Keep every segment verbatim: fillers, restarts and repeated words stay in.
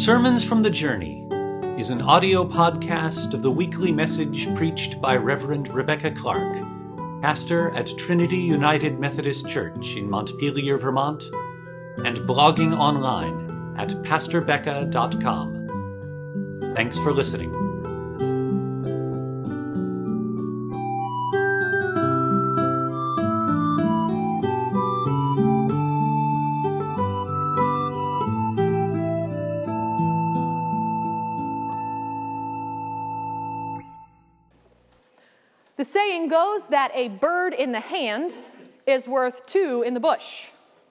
Sermons from the Journey is an audio podcast of the weekly message preached by Reverend Rebecca Clark, pastor at Trinity United Methodist Church in Montpelier, Vermont, and blogging online at pastor becca dot com. Thanks for listening. The saying goes that a bird in the hand is worth two in the bush.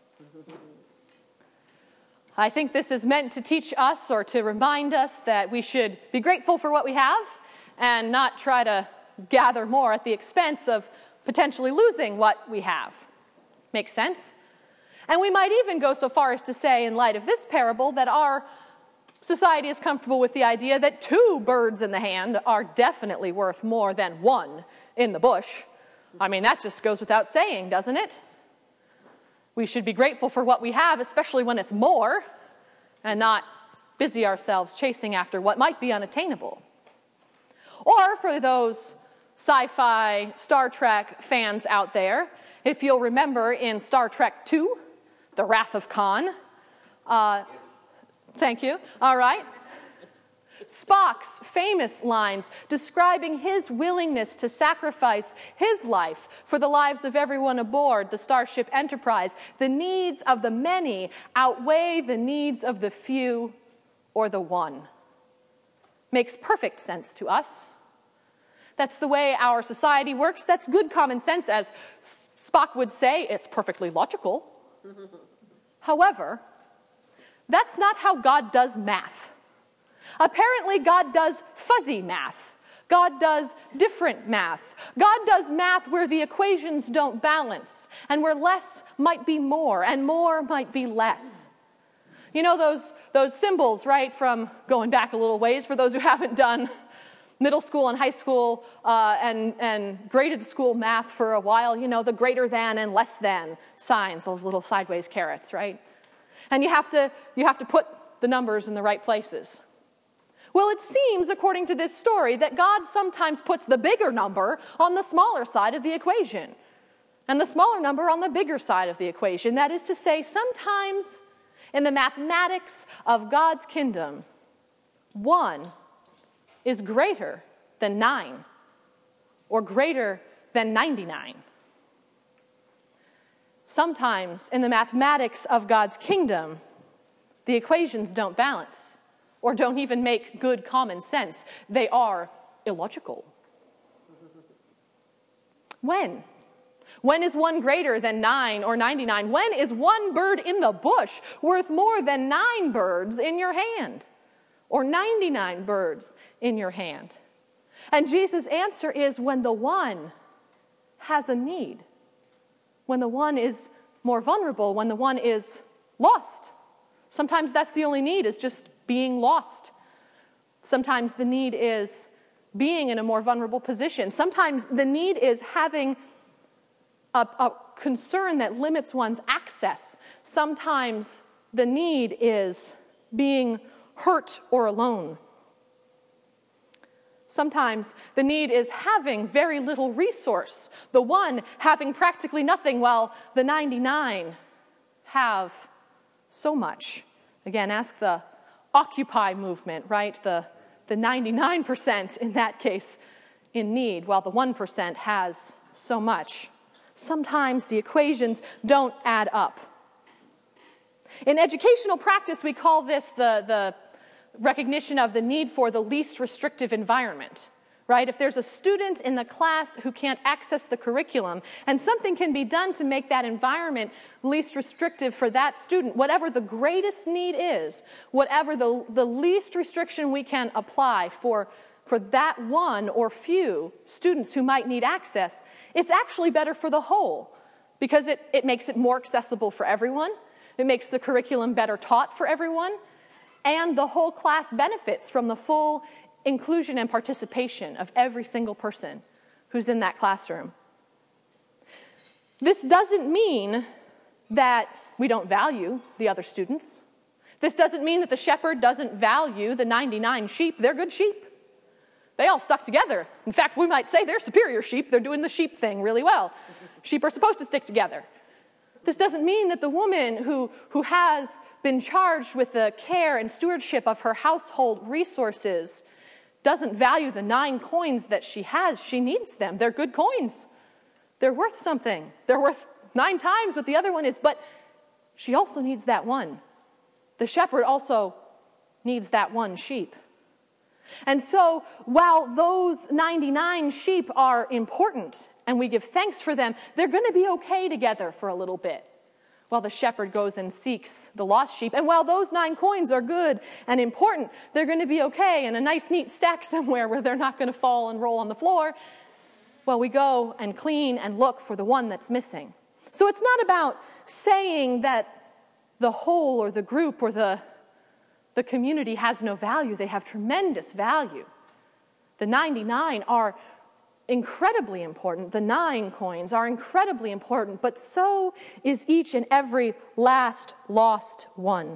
I think this is meant to teach us or to remind us that we should be grateful for what we have and not try to gather more at the expense of potentially losing what we have. Makes sense? And we might even go so far as to say, in light of this parable, that our society is comfortable with the idea that two birds in the hand are definitely worth more than one in the bush. I mean, that just goes without saying, doesn't it? We should be grateful for what we have, especially when it's more, and not busy ourselves chasing after what might be unattainable. Or for those sci-fi Star Trek fans out there, if you'll remember in Star Trek two, The Wrath of Khan, uh, thank you, all right, Spock's famous lines describing his willingness to sacrifice his life for the lives of everyone aboard the Starship Enterprise. The needs of the many outweigh the needs of the few or the one. Makes perfect sense to us. That's the way our society works. That's good common sense, as Spock would say. It's perfectly logical. However, that's not how God does math. Apparently, God does fuzzy math. God does different math. God does math where the equations don't balance, and where less might be more, and more might be less. You know those, those symbols, right, from going back a little ways, for those who haven't done middle school and high school uh, and, and graded school math for a while, you know, the greater than and less than signs, those little sideways carrots, right? And you have to, you have to put the numbers in the right places. Well, it seems, according to this story, that God sometimes puts the bigger number on the smaller side of the equation, and the smaller number on the bigger side of the equation. That is to say, sometimes in the mathematics of God's kingdom, one is greater than nine, or greater than ninety-nine. Sometimes in the mathematics of God's kingdom, the equations don't balance, or don't even make good common sense. They are illogical. When? When is one greater than nine or ninety-nine? When is one bird in the bush worth more than nine birds in your hand? Or ninety-nine birds in your hand? And Jesus' answer is when the one has a need. When the one is more vulnerable, when the one is lost. Sometimes that's the only need, is just being lost. Sometimes the need is being in a more vulnerable position. Sometimes the need is having a, a concern that limits one's access. Sometimes the need is being hurt or alone. Sometimes the need is having very little resource, the one having practically nothing, while the ninety-nine have so much. Again, ask the Occupy movement, right? The, the ninety-nine percent in that case in need, while the one percent has so much. Sometimes the equations don't add up. In educational practice, we call this the, the recognition of the need for the least restrictive environment, right? If there's a student in the class who can't access the curriculum, and something can be done to make that environment least restrictive for that student, whatever the greatest need is, whatever the, the least restriction we can apply for, for that one or few students who might need access, it's actually better for the whole, because it, it makes it more accessible for everyone, it makes the curriculum better taught for everyone, and the whole class benefits from the full inclusion and participation of every single person who's in that classroom. This doesn't mean that we don't value the other students. This doesn't mean that the shepherd doesn't value the ninety-nine sheep. They're good sheep. They all stuck together. In fact, we might say they're superior sheep. They're doing the sheep thing really well. Sheep are supposed to stick together. This doesn't mean that the woman who, who has been charged with the care and stewardship of her household resources doesn't value the nine coins that she has. She needs them. They're good coins. They're worth something. They're worth nine times what the other one is, but she also needs that one. The shepherd also needs that one sheep. And so, while those ninety-nine sheep are important and we give thanks for them, they're going to be okay together for a little bit while the shepherd goes and seeks the lost sheep. And while those nine coins are good and important, they're going to be okay in a nice, neat stack somewhere where they're not going to fall and roll on the floor while we go and clean and look for the one that's missing. So it's not about saying that the whole or the group or the The community has no value. They have tremendous value. The ninety-nine are incredibly important. The nine coins are incredibly important, but so is each and every last lost one.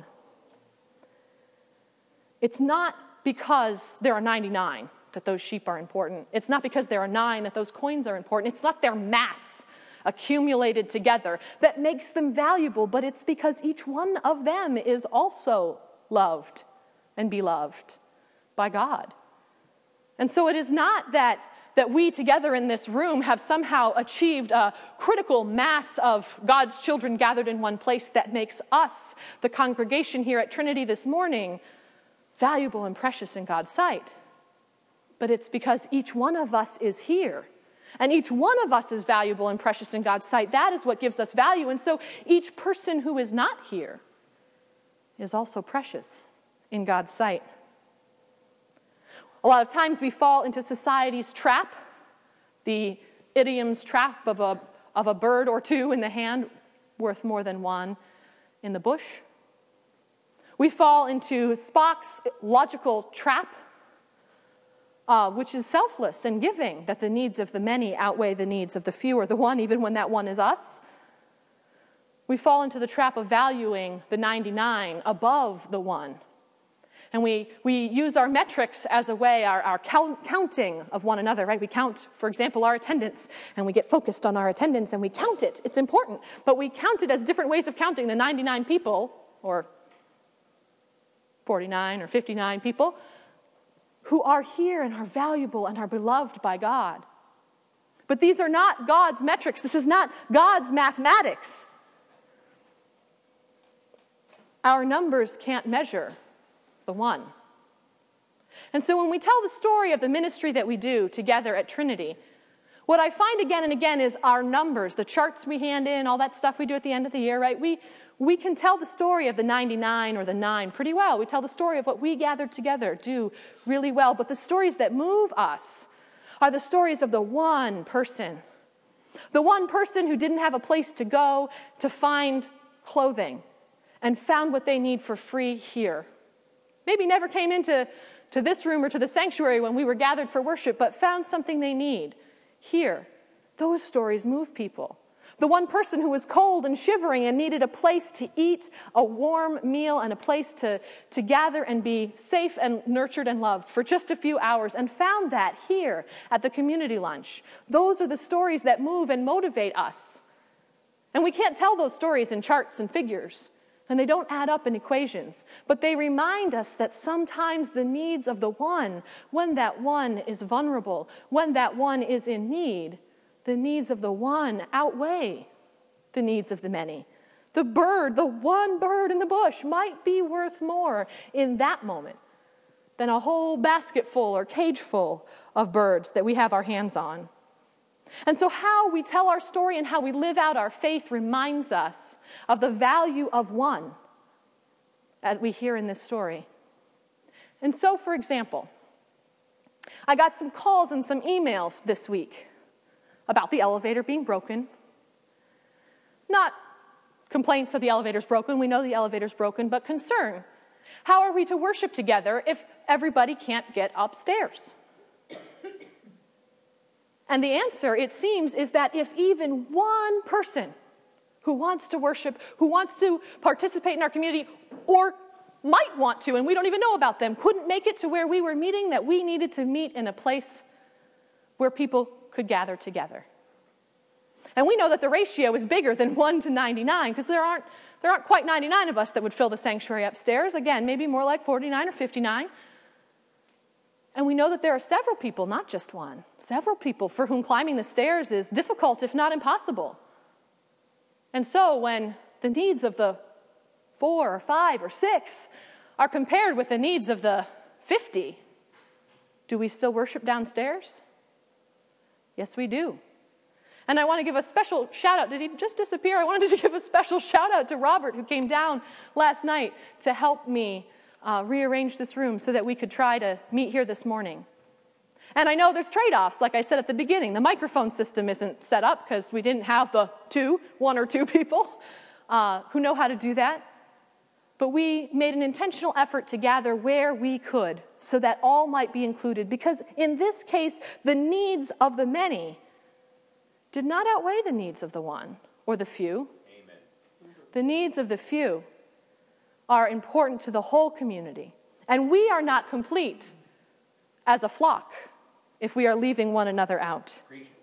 It's not because there are ninety-nine that those sheep are important. It's not because there are nine that those coins are important. It's not their mass accumulated together that makes them valuable, but it's because each one of them is also loved and beloved by God. And so it is not that, that we together in this room have somehow achieved a critical mass of God's children gathered in one place that makes us, the congregation here at Trinity this morning, valuable and precious in God's sight. But it's because each one of us is here. And each one of us is valuable and precious in God's sight. That is what gives us value. And so each person who is not here is also precious in God's sight. A lot of times we fall into society's trap, the idiom's trap of a, of a bird or two in the hand worth more than one in the bush. We fall into Spock's logical trap, uh, which is selfless and giving, that the needs of the many outweigh the needs of the few or the one, even when that one is us. We fall into the trap of valuing the ninety-nine above the one. And we, we use our metrics as a way, our, our count, counting of one another, right? We count, for example, our attendance, and we get focused on our attendance, and we count it. It's important. But we count it as different ways of counting the ninety-nine people, or forty-nine or fifty-nine people, who are here and are valuable and are beloved by God. But these are not God's metrics. This is not God's mathematics. Our numbers can't measure the one. And so when we tell the story of the ministry that we do together at Trinity, what I find again and again is our numbers, the charts we hand in, all that stuff we do at the end of the year, right? We, we can tell the story of the ninety-nine or the nine pretty well. We tell the story of what we gathered together do really well. But the stories that move us are the stories of the one person. The one person who didn't have a place to go to find clothing and found what they need for free here. Maybe never came into to this room or to the sanctuary when we were gathered for worship, but found something they need here. Those stories move people. The one person who was cold and shivering and needed a place to eat a warm meal and a place to, to gather and be safe and nurtured and loved for just a few hours, and found that here at the community lunch. Those are the stories that move and motivate us. And we can't tell those stories in charts and figures. And they don't add up in equations, but they remind us that sometimes the needs of the one, when that one is vulnerable, when that one is in need, the needs of the one outweigh the needs of the many. The bird, the one bird in the bush, might be worth more in that moment than a whole basket full or cage full of birds that we have our hands on. And so how we tell our story and how we live out our faith reminds us of the value of one, as we hear in this story. And so, for example, I got some calls and some emails this week about the elevator being broken. Not complaints that the elevator's broken, we know the elevator's broken, but concern. How are we to worship together if everybody can't get upstairs? And the answer, it seems, is that if even one person who wants to worship, who wants to participate in our community, or might want to, and we don't even know about them, couldn't make it to where we were meeting, that we needed to meet in a place where people could gather together. And we know that the ratio is bigger than one to ninety-nine, because there aren't, there aren't quite ninety-nine of us that would fill the sanctuary upstairs. Again, maybe more like forty-nine or fifty-nine. And we know that there are several people, not just one, several people for whom climbing the stairs is difficult, if not impossible. And so when the needs of the four or five or six are compared with the needs of the fifty, do we still worship downstairs? Yes, we do. And I want to give a special shout out. Did he just disappear? I wanted to give a special shout out to Robert, who came down last night to help me uh, rearrange this room so that we could try to meet here this morning. And I know there's trade-offs, like I said at the beginning. The microphone system isn't set up because we didn't have the two, one or two people uh, who know how to do that. But we made an intentional effort to gather where we could so that all might be included, because in this case, the needs of the many did not outweigh the needs of the one or the few. Amen. The needs of the few are important to the whole community. And we are not complete as a flock if we are leaving one another out.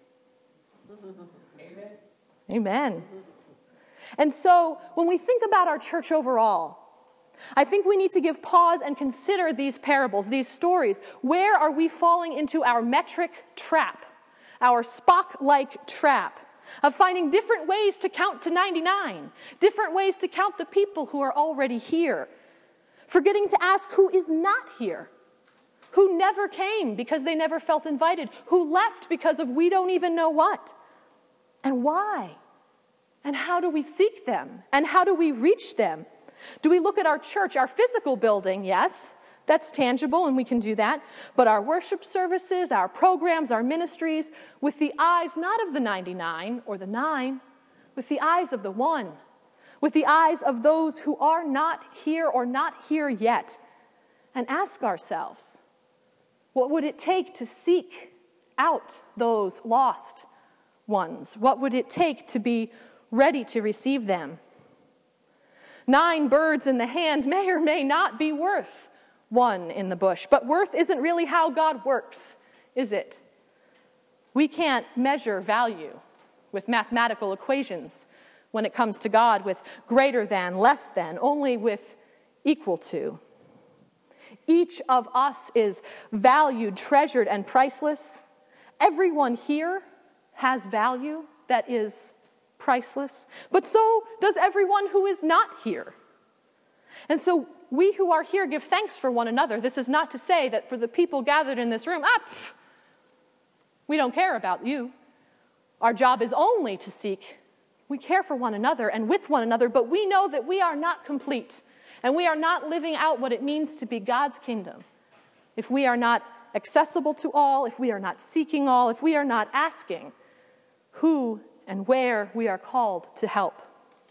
Amen. Amen. And so when we think about our church overall, I think we need to give pause and consider these parables, these stories. Where are we falling into our metric trap, our Spock-like trap of finding different ways to count to ninety-nine, different ways to count the people who are already here, forgetting to ask who is not here, who never came because they never felt invited, who left because of we don't even know what, and why, and how do we seek them, and how do we reach them? Do we look at our church, our physical building? Yes, that's tangible and we can do that. But our worship services, our programs, our ministries, with the eyes not of the ninety-nine or the nine, with the eyes of the one, with the eyes of those who are not here or not here yet, and ask ourselves, what would it take to seek out those lost ones? What would it take to be ready to receive them? Nine birds in the hand may or may not be worth one in the bush. But worth isn't really how God works, is it? We can't measure value with mathematical equations when it comes to God, with greater than, less than, only with equal to. Each of us is valued, treasured, and priceless. Everyone here has value that is priceless, but so does everyone who is not here. And so we who are here give thanks for one another. This is not to say that for the people gathered in this room, ah, pff, we don't care about you. Our job is only to seek. We care for one another and with one another, but we know that we are not complete, and we are not living out what it means to be God's kingdom if we are not accessible to all, if we are not seeking all, if we are not asking who and where we are called to help.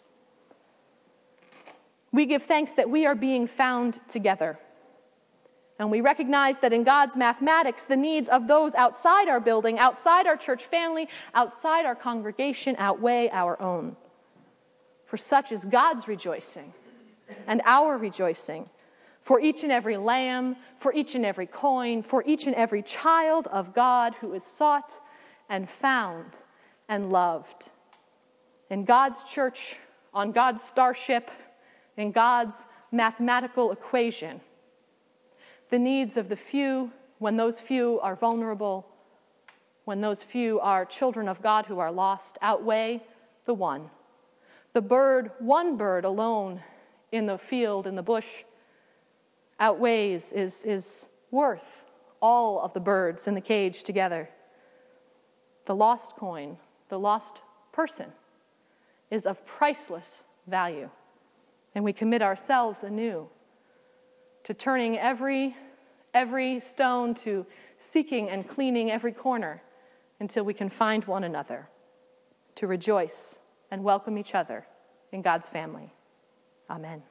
We give thanks that we are being found together. And we recognize that in God's mathematics, the needs of those outside our building, outside our church family, outside our congregation outweigh our own. For such is God's rejoicing and our rejoicing for each and every lamb, for each and every coin, for each and every child of God who is sought and found and loved. In God's church, on God's starship, in God's mathematical equation, the needs of the few, when those few are vulnerable, when those few are children of God who are lost, outweigh the one. The bird, one bird alone in the field, in the bush, outweighs, is, is worth all of the birds in the cage together. The lost coin, the lost person, is of priceless value. And we commit ourselves anew to turning every, every stone, to seeking and cleaning every corner until we can find one another, to rejoice and welcome each other in God's family. Amen.